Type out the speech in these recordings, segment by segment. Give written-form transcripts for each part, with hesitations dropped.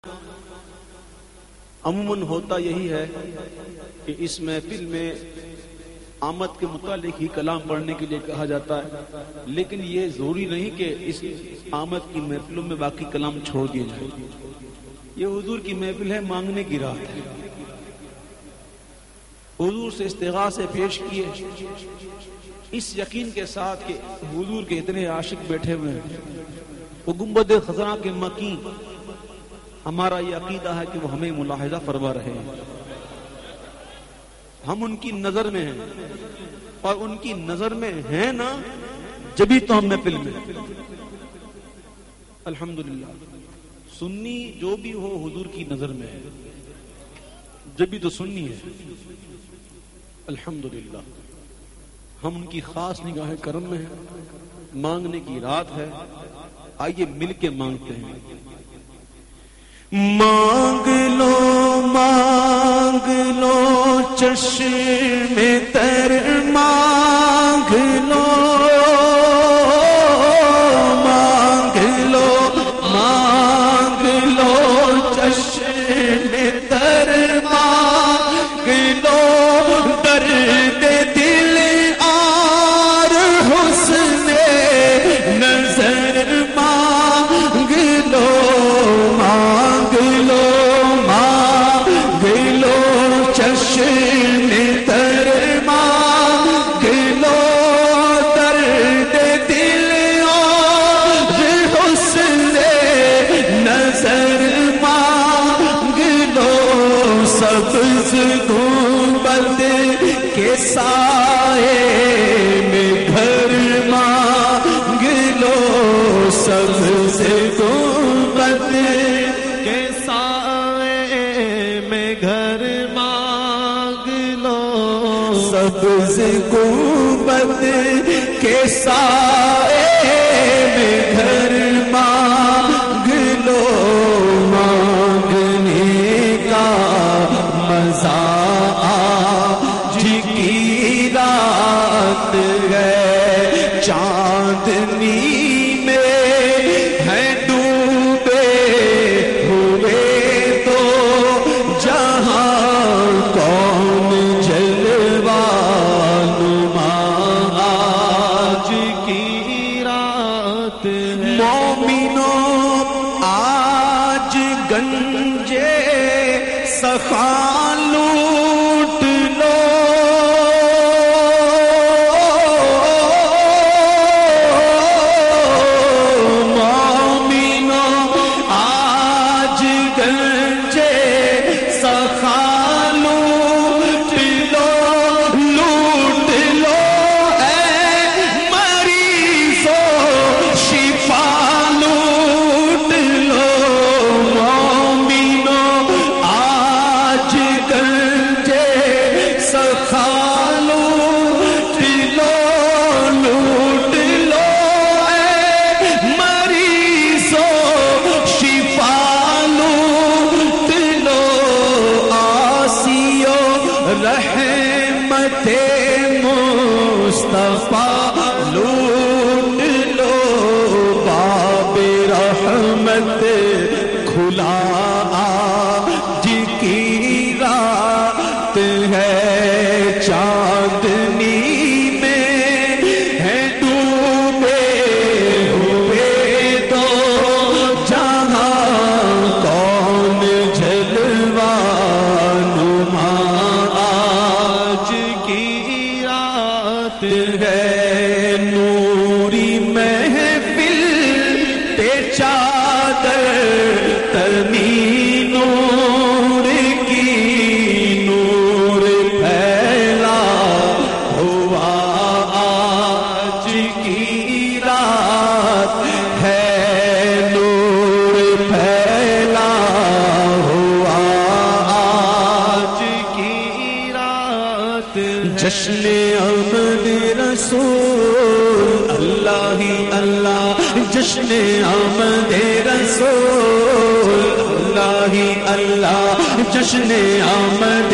عموماً ہوتا یہی ہے کہ اس محفل میں آمد کے متعلق ہی کلام پڑھنے کے لیے کہا جاتا ہے، لیکن یہ ضروری نہیں کہ اس آمد کی محفلوں میں باقی کلام چھوڑ دیے جائیں۔ یہ حضور کی محفل ہے، مانگنے کی رات ہے۔ حضور سے استغاثے پیش کیے اس یقین کے ساتھ کہ حضور کے اتنے عاشق بیٹھے ہوئے ہیں، وہ گنبد خزرہ کے مکین، ہمارا یہ عقیدہ ہے کہ وہ ہمیں ملاحظہ فرما رہے ہیں، ہم ان کی نظر میں ہیں، اور ان کی نظر میں ہیں نا جبھی تو ہم محفل میں۔ الحمدللہ سنی جو بھی ہو حضور کی نظر میں ہے، جبھی تو سنی ہے۔ الحمدللہ ہم ان کی خاص نگاہ کرم میں ہیں، مانگنے کی رات ہے، آئیے مل کے مانگتے ہیں۔ مانگ لو چشم تر مانگ لو چشم تر مانگ لو، درد دل اور حسن نظر مانگ لو، چشم تر مانگ لو، درد دل اور حسن نظر مانگ لو، سبز گنبد کے سائے میں گھر مانگ لو، سبز گنبد کے سائے میں گھر مانگ لو، سبز گنبد کے سائے میں گھر مانگ لو، مانگنے کا مزہ آج کی رات ہے، چاندنی سخا لوٹ لو، مومنو آج گنجے سخا لوٹ لو، لوٹ لو اے مریضو شفا لوٹ لو، رحمت مصطفیٰ لوٹ لو، باب رحمت کھلا آج کی رات ہے، چاندنی میں ہے ڈوبے ہوئے دو جہاں، کون جلوہ نما ہے، نوری محفل پہ چادر تنی نور کی، نور پھیلا ہوا آج کی رات ہے، نور پھیلا ہوا آج کی رات، جشن آمد رسول اللہ ہی اللہ، جشن آمد رسول اللہ ہی اللہ، جشن آمد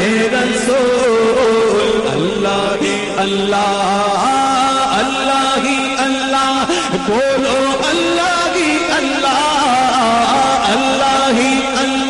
رسول اللہ ہی اللہ، اللہ ہی اللہ، بولو اللہ ہی اللہ، اللہ ہی اللہ۔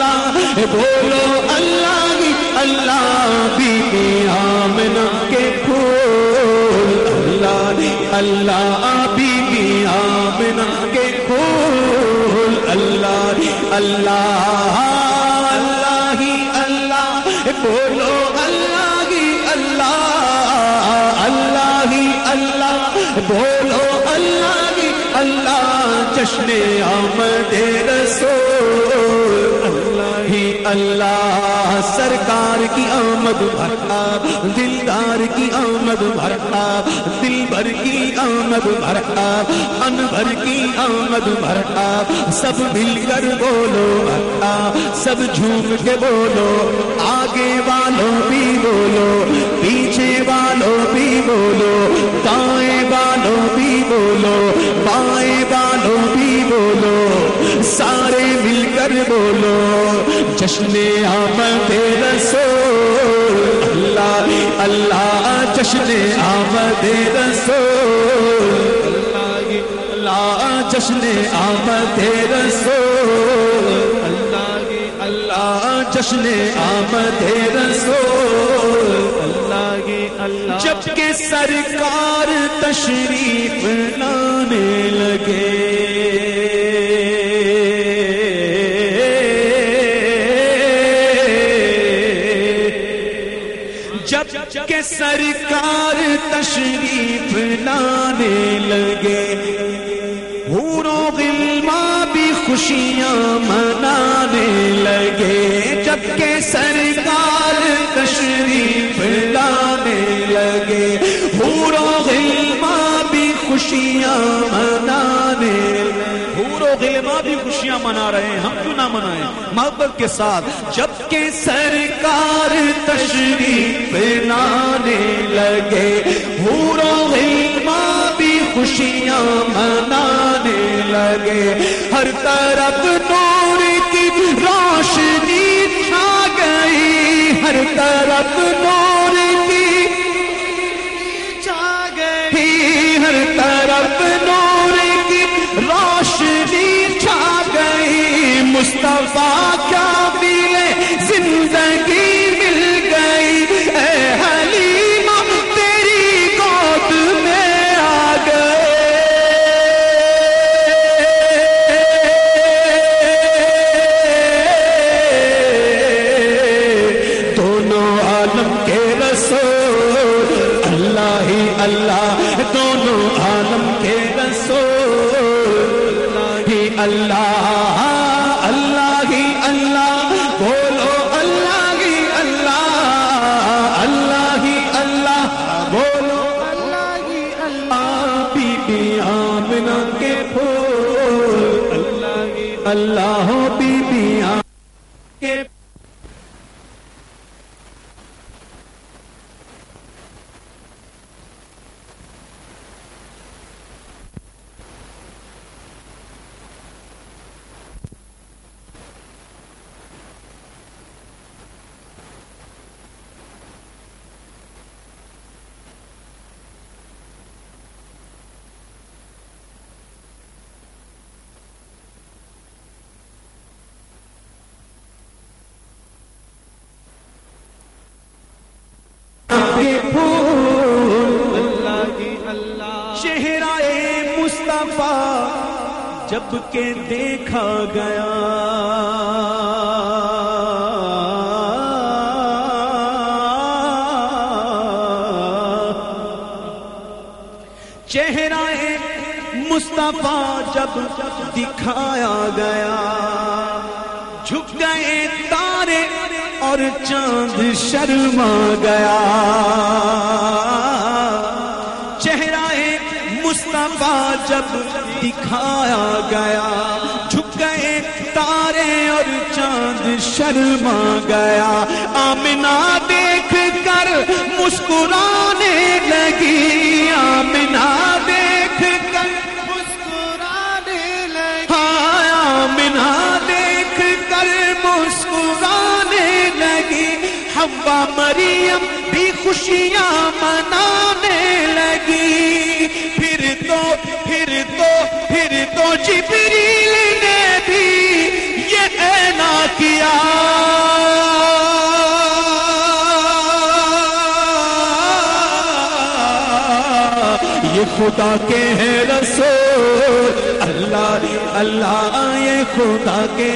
بولو اللہ ہی اللہ بی بی آمنہ کے پھول، اللہ ہی اللہ بی بی آمنہ کے پھول، اللہ ہی اللہ اللہ ہی اللہ، بولو اللہ ہی اللہ اللہ ہی اللہ، بولو اللہ ہی اللہ، جشن آمد رسول، اللہ ہی اللہ، سرکار کی آمد مرحبا، دلدار کی آمد مرحبا، دلبر کی آمد مرحبا، انور کی آمد مرحبا، سب مل کر بولو مرحبا، سب جھوم کے بولو، آگے والوں بھی بولو، پیچھے والوں بھی بولو، دائیں والوں بھی بولو، بائیں والوں بھی بولو، سارے مل کر بولو، جشن آمد رسول، اللہ اللہ، جشن آمد رسول، اللہ اللہ، جشن آمد رسول، اللہ اللہ، جشن آمد رسول، اللہ اللہ، جب کہ سرکار تشریف لانے لگے، جب کہ سرکار تشریف لانے لگے، حور و غلمان بھی خوشیاں منانے لگے، جب کہ سرکار تشریف لانے لگے، حور و غلمان بھی خوشیاں منانے لگے، حور و غلمان بھی خوشیاں منا رہے ہیں، ہم کیوں نہ منائیں محبت کے ساتھ، جب کہ سرکار تشریف لانے لگے، حور و غلمان بھی خوشیاں منانے لگے، ہر طرف نور کی روشنی چھا گئی، ہر طرف نور کی چھا گئی، ہر طرف نور کی روشنی چھا گئی، مصطفیٰ کیا ملے زندگی مل گئی، اے حلیمہ تیری گود میں آ گئے، دونوں عالم کے رسول، اللہ ہی اللہ، دونوں عالم کے رسول، اللہ ہی اللہ اللہ ہی اللہ، بولو اللہ ہی اللہ اللہ ہی اللہ، بولو اللہ ہی اللہ، بی بی آمنہ کے پھول، اللہ ہی اللہ، بی بی آمنہ کے چہرہ مصطفیٰ جب کہ دیکھا گیا، چہرہ مصطفیٰ جب دکھایا گیا، جھک گئے تارے اور چاند شرما گیا، چہرہ مصطفیٰ جب دکھایا گیا، جھک گئے تارے اور چاند شرما گیا، آمنہ دیکھ کر مسکرانے لگی، آمنہ دیکھ کر مسکرانے لگی، ہاں آمنہ دیکھ کر مسکرانے لگی، حوا مریم بھی خوشیاں منانے لگی، پھر تو جبریل نے بھی یہ اعلان کیا، خدا کے ہیں رسول، اللہ اللہ یہ خدا کے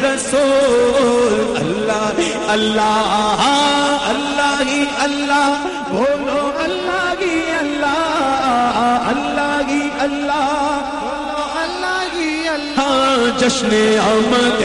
رسول، اللہ اللہ اللہ ہی اللہ، بولو اللہ ہی اللہ، اللہ ہی اللہ، اللہ ہی اللہ، جشن آمد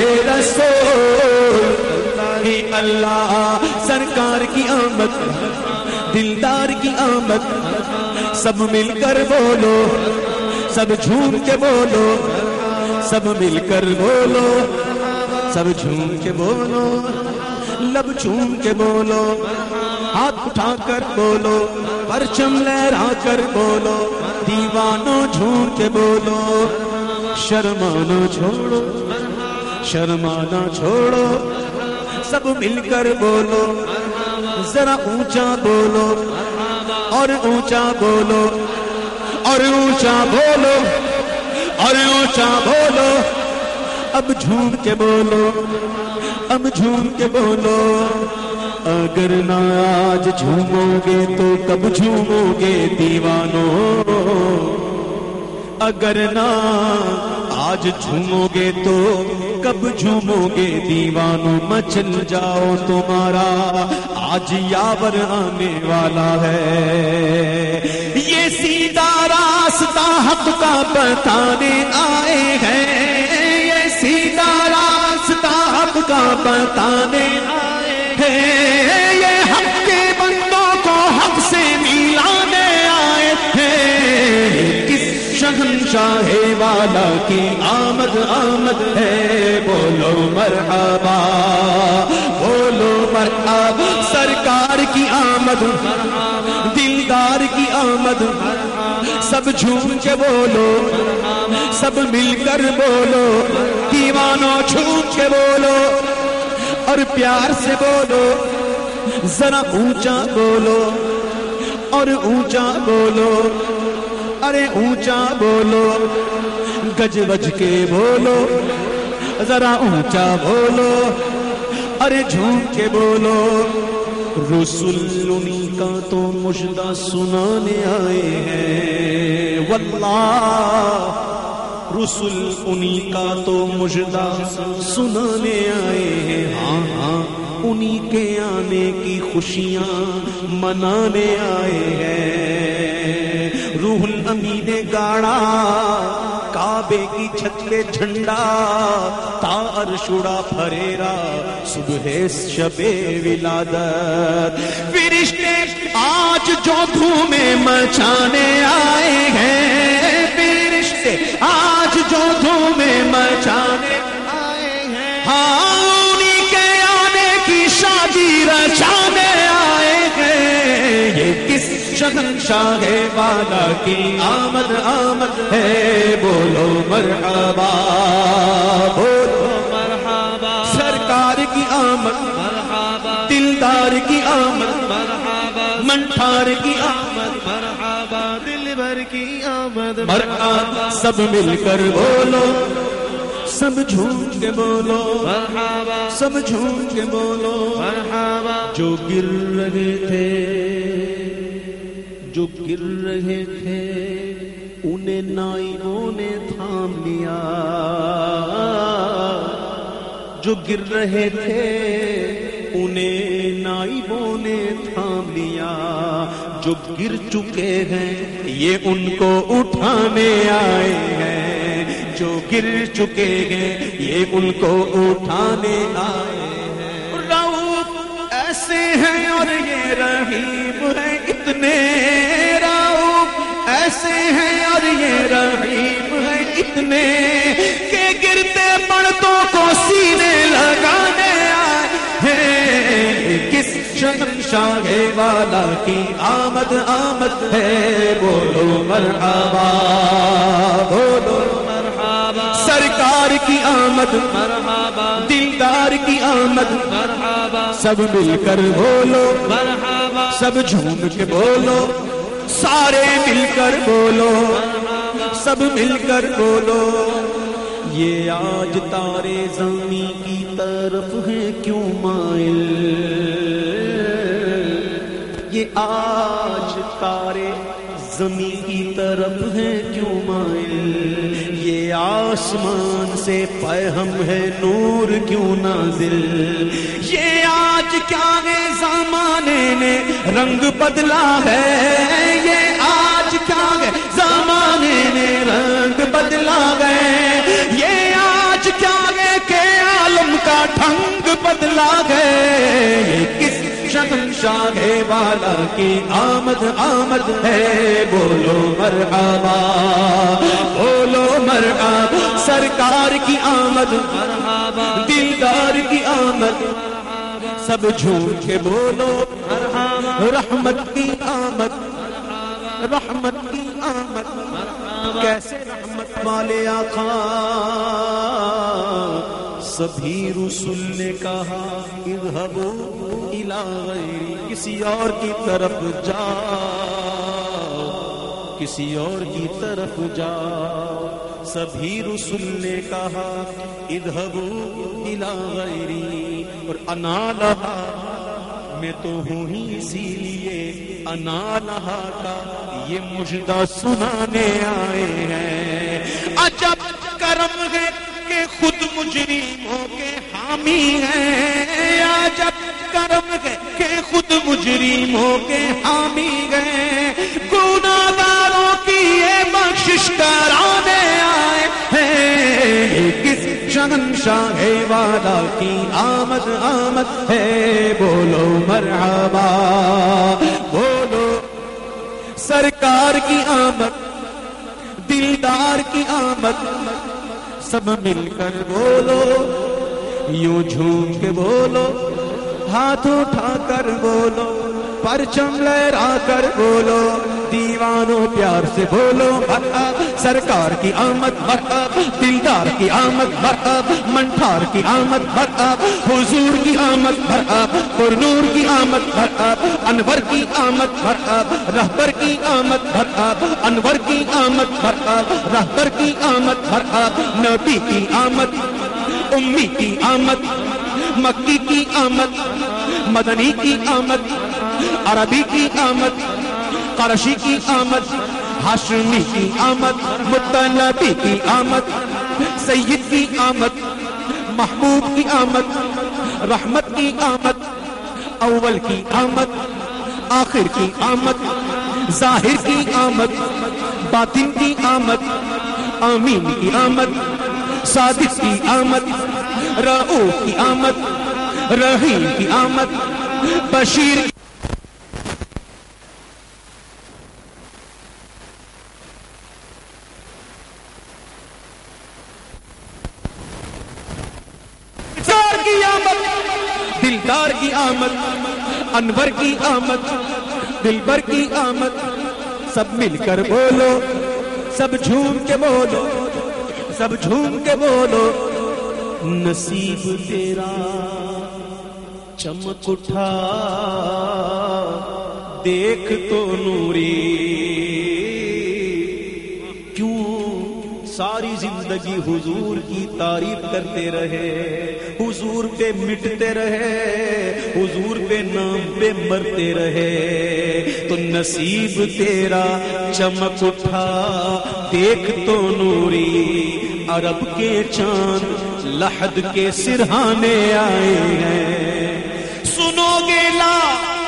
رسول، اللہ ہی اللہ، سرکار کی آمد، دلدار کی آمد، سب مل کر بولو، سب جھوم کے بولو، سب مل کر بولو، سب جھوم کے بولو، لب چوم کے بولو، ہاتھ اٹھا کر بولو، پرچم لہرا کر بولو، دیوانوں جھوم کے بولو، شرمانا چھوڑو، شرمانا چھوڑو، سب مل کر بولو، ذرا اونچا بولو اور اونچا بولو اور اونچا بولو اور اونچا بولو، اب جھوم کے بولو، اب جھوم کے بولو، اگر نہ آج جھومو گے تو کب جھومو گے دیوانوں، اگر نہ آج جھومو گے تو کب جھومو گے دیوانوں، مچل جاؤ تمہارا آج یاور آنے والا ہے، یہ سیدھا راستہ حق کا بتانے آئے ہیں، یہ سیدھا راستہ حق کا بتانے آئے ہیں، یہ حق کے بندوں کو حق سے ملانے آئے ہیں، کس شہنشاہ والا کی آمد آمد ہے، بولو مرحبا، بولو مرحبا، سرکار کی آمد، دلدار کی آمد، سب جھوم کے بولو، سب مل کر بولو، دیوانوں جھوم کے بولو اور پیار سے بولو، ذرا اونچا بولو اور اونچا بولو، ارے اونچا بولو، گج بج کے بولو، ذرا اونچا بولو، ارے جھوم کے بولو، رسول انہی کا تو مژدہ سنانے آئے ہیں، واللہ رسول انہی کا تو مژدہ سنانے آئے ہیں، ہاں ہاں انہی کے آنے کی خوشیاں منانے آئے ہیں، روح الامین نے گاڑا کعبے کی چھت پہ جھنڈا، تا عرش اڑا پھریرا صبح شب ولادت، فرشتے آج جو دھومیں مچانے آئے ہیں، فرشتے آج جو دھومیں مچانے آئے ہیں، ہاں انہی کے آنے کی شادی رچانے آئے ہیں، یہ کس شہنشاہ والا کی آمد آمد ہے، بولو مرحبا، بولو مرحبا، سرکار کی آمد، مرحبا، دلدار کی آمد، مرحبا، منٹھار کی آمد، مرحبا، دل بھر کی آمد، مرحبا، سب مل کر بولو، سب جھوم کے بولو، مرحبا، سب جھوم کے بولو، مرحبا، جو گر رہے تھے، جو گر رہے تھے انہیں نائبوں نے تھام لیا، جو گر رہے تھے انہیں نائبوں نے تھام لیا، جو گر چکے ہیں یہ ان کو اٹھانے آئے ہیں، جو گر چکے ہیں یہ ان کو اٹھانے آئے ہیں، رؤوف ایسے ہیں اور یہ رحیم ہے، اتنے رؤوف ایسے ہیں اور یہ رحیم ہے، اتنے کہ گرتے پردوں کو سینے لگانے آئے ہیں، کس شہنشاہ والا کی آمد آمد ہے، بولو مرحبا، بولو مرحبا، سرکار کی آمد، مرحبا، دلدار کی آمد، مرحبا، سب مل کر بولو، مرحبا، سب جھوم کے بولو، سارے مل کر بولو، سب مل کر بولو، یہ آج تارے زمین کی طرف ہے کیوں مائل، یہ آج تارے زمین کی طرف ہے کیوں مائل، یہ آسمان سے پیغام ہے نور کیوں نازل، یہ آج کیا ہے زمانے نے رنگ بدلا ہے، یہ آج کیا ہے زمانے نے رنگ بدلا ہے، یہ آج کیا ہے کہ عالم کا ڈھنگ بدلا ہے، یہ کس شہنشاہ والا کی آمد آمد ہے، بولو مرحبا بولو مرحبا، سرکار کی آمد مرحبا، دلدار کی آمد، سب جھوم کے بولو مرحبا، رحمت کی آمد رحمت کی آمد، کیسے رحمت والے آقا، سبھی رسول نے کہا اذهبوا الی غیری، کسی اور کی طرف جاؤ، کسی اور کی طرف جاؤ، سبھی رسول نے کہا اذهبوا الی غیری، اور انا لہا، میں تو ہوں ہی اسی لیے انا لہا کا یہ مجدہ سنانے آئے ہیں، عجب کرم ہے کہ خود مجرموں کے حامی ہیں، عجب کرم ہے کہ خود مجرموں کے حامی ہیں، گناہگاروں کی یہ بخشش کرانے آئے ہیں، کس شہنشاہ والا کی آمد آمد ہے، بولو مرحبا بولو، سرکار کی آمد دلدار کی آمد، سب مل کر بولو، یوں جھوم کے بولو، ہاتھ اٹھا کر بولو، پرچم لہرا کر بولو، دیوانوں پیار سے بولو مرحبا، سرکار کی آمد مرحبا، دلدار کی آمد مرحبا، منٹھار کی آمد مرحبا، حضور کی آمد مرحبا، پرنور کی آمد مرحبا، انور کی آمد مرحبا، رہبر کی آمد مرحبا، انور کی آمد مرحبا، رہبر کی آمد مرحبا، نبی کی آمد، امی کی آمد، مکی کی آمد، مدنی کی آمد، عربی کی آمد، قرشی کی آمد، ہاشمی کی آمد، مطلبی کی آمد، سید کی آمد، محبوب کی آمد، رحمت کی آمد، اول کی آمد، آخر کی آمد، ظاہر کی آمد، باطن کی آمد، آمین کی آمد، صادق کی آمد، رؤوف کی آمد، رحیم کی آمد، بشیر کی آمد، دلدار کی آمد، انور کی آمد، دلبر کی آمد، سب مل کر بولو، سب جھوم کے بولو، سب جھوم کے بولو، نصیب تیرا چمک اٹھا دیکھ تو نوری، ساری زندگی حضور کی تعریف کرتے رہے، حضور پہ مٹتے رہے، حضور پہ نام پہ مرتے رہے، تو نصیب تیرا چمک اٹھا دیکھ تو نوری، عرب کے چاند لحد کے سرہانے آئے ہیں، سنو گے لا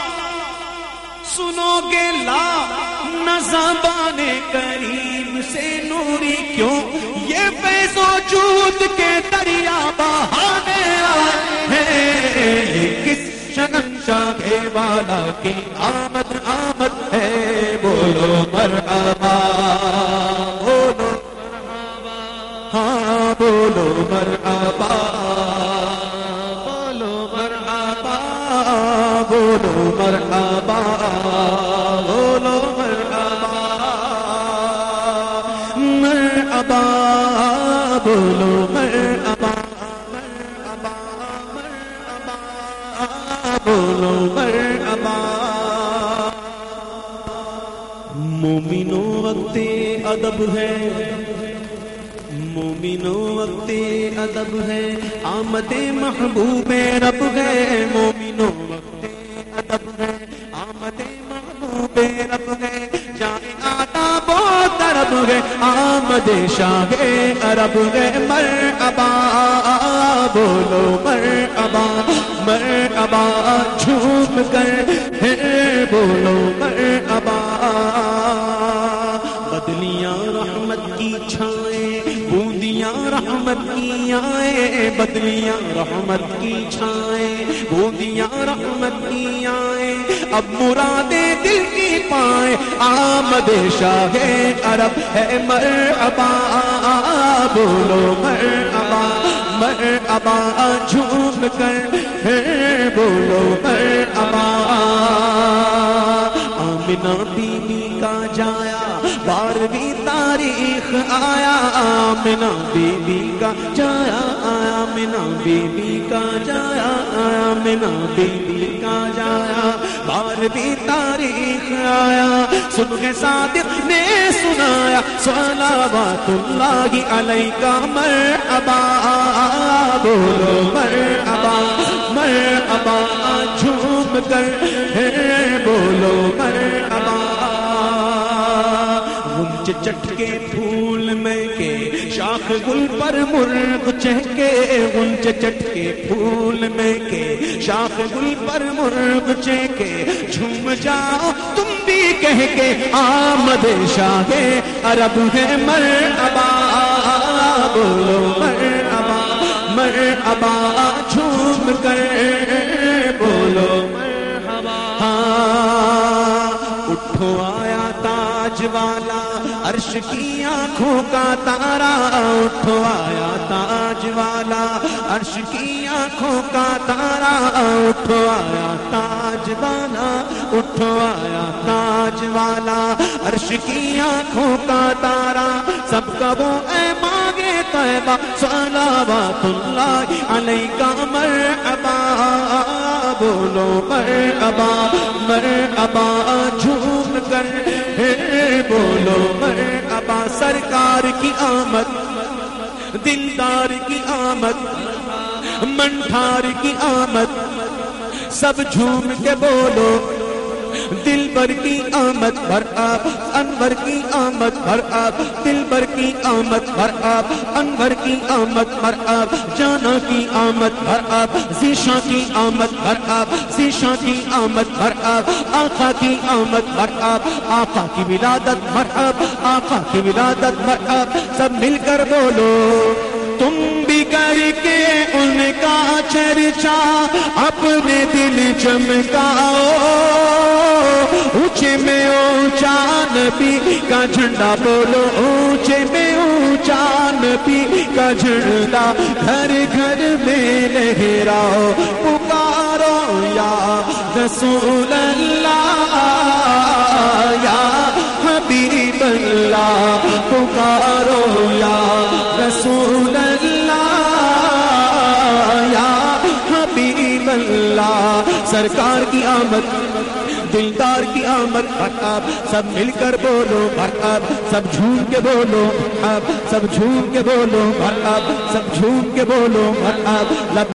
سنو گے لا نہ زبان کریم سے نوری، کیوں یہ فیض و جود کے دریا بہانے آئے ہیں، کس شہنشاہ والا کی آمد آمد ہے، بولو مرحبا بولو مرحبا، ہاں بولو مرحبا بولو مرحبا بولو مرحبا بولو مرحبا مرحبا بولو مرحبا مرحبا مرحبا بولو مرحبا، مومنو وقت ادب ہے، مومنو وقت ادب ہے، آمد محبوب رب ہے، مومنو وقت ادب ہے، آمد محبوب رب ہے، جائے عرب ہے آمد شاہ عرب ہے مرحبا بولو مرحبا مرحبا جھوم کر بولو مرحبا بدلیاں رحمت کی چھائیں بوندیاں رحمت کی آئیں بدلیاں رحمت کی چھائیں بوندیاں رحمت کی آئیں اب مرادیں دل کی پائیں آمد شاہ عرب ہے مرحبا بولو مرحبا مرحبا جھوم کر بولو مرحبا آمنہ بی بی کا جایا 12ویں تاریخ آیا آمنہ بی بی کا جایا آمنہ بی بی کا جایا آمنہ بی بی کا جایا 12ویں تاریخ آیا صبح صادق نے سنایا صلوات اللہ علیہ مرحبا بولو مرحبا مرحبا جھوم کر بولو مرحبا غنچ چٹکے پھول میں کے شاخ گل پر مرغ چہکے غنچ چٹکے پھول میں کے شاخ گل پر مرغ چہکے جھوم جاؤ تم بھی کہہ کے آمد شاہ عرب ہے مرحبا بولو مرحبا مرحبا جھوم کر بولو مرحبا اٹھو آیا تاج والا عرش کی آنکھوں کا تارا اٹھو آیا تاج والا عرش کی آنکھوں کا تارا اٹھو آیا تاج والا اٹھو آیا تاج والا عرش کی آنکھوں کا تارا سب کا وہ اے مانگے طیبہ صلوات اللہ علیہ مرحبا بولو مرحبا مرحبا جھوم کر بولو مرحبا سرکار کی آمد دلدار کی آمد منٹھار کی آمد سب جھوم کے بولو دلبر کی آمد بھر آپ انور کی آمد بھر آپ دلبر کی آمد بھر آپ انور کی آمد بھر آپ جانا کی آمد بھر آپ ذیشاں کی آمد بھر آپ ذیشاں کی آمد بھر آپ آقا کی آمد بھر آپ آقا کی ولادت بھر آپ آقا کی ولادت بھر آپ سب مل کر بولو تم بھی کر کے ان کا چرچا اپنے دل چمکاؤ اونچے میں اونچا نبی کا جھنڈا بولو اونچے میں اونچا نبی کا جھنڈا گھر گھر میں لہراؤ پکارو یا رسول اللہ یا حبیب اللہ پکارو یا رسول اللہ یا حبیب اللہ سرکار کی آمد دلدار کی آمد بھر آپ سب مل کر بولو بھر آپ سب جھوم کے بولو آپ سب جھوم کے بولو بھر آپ سب جھوم کے بولو بھر آپ